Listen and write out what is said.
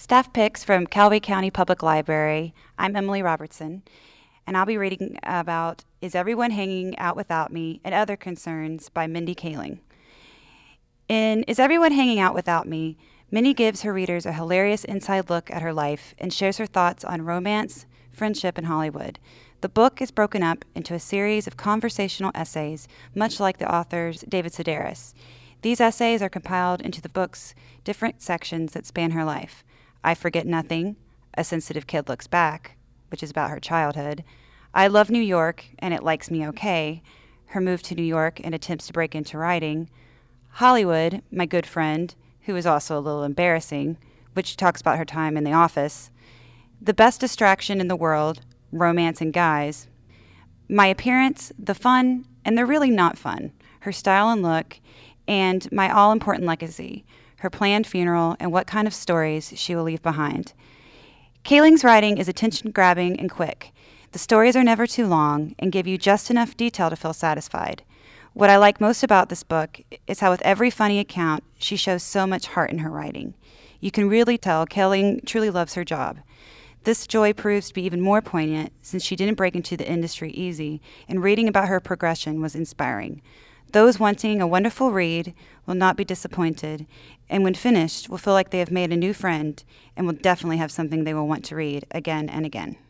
Staff picks from Calhoun County Public Library. I'm Emily Robertson, and I'll be reading about Is Everyone Hanging Out Without Me and Other Concerns by Mindy Kaling. In Is Everyone Hanging Out Without Me, Mindy gives her readers a hilarious inside look at her life and shares her thoughts on romance, friendship, and Hollywood. The book is broken up into a series of conversational essays, much like the author's David Sedaris. These essays are compiled into the book's different sections that span her life. I Forget Nothing, A Sensitive Kid Looks Back, which is about her childhood. I Love New York, and It Likes Me Okay, her move to New York and attempts to break into writing. Hollywood, My Good Friend, who is also a little embarrassing, which talks about her time in the office. The Best Distraction in the World, Romance and Guys. My Appearance, the Fun, and the Really Not Fun, her style and look, and My All-Important Legacy, her planned funeral, and what kind of stories she will leave behind. Kaling's writing is attention-grabbing and quick. The stories are never too long and give you just enough detail to feel satisfied. What I like most about this book is how with every funny account, she shows so much heart in her writing. You can really tell Kaling truly loves her job. This joy proves to be even more poignant since she didn't break into the industry easy, and reading about her progression was inspiring. Those wanting a wonderful read will not be disappointed, and when finished, will feel like they have made a new friend and will definitely have something they will want to read again and again.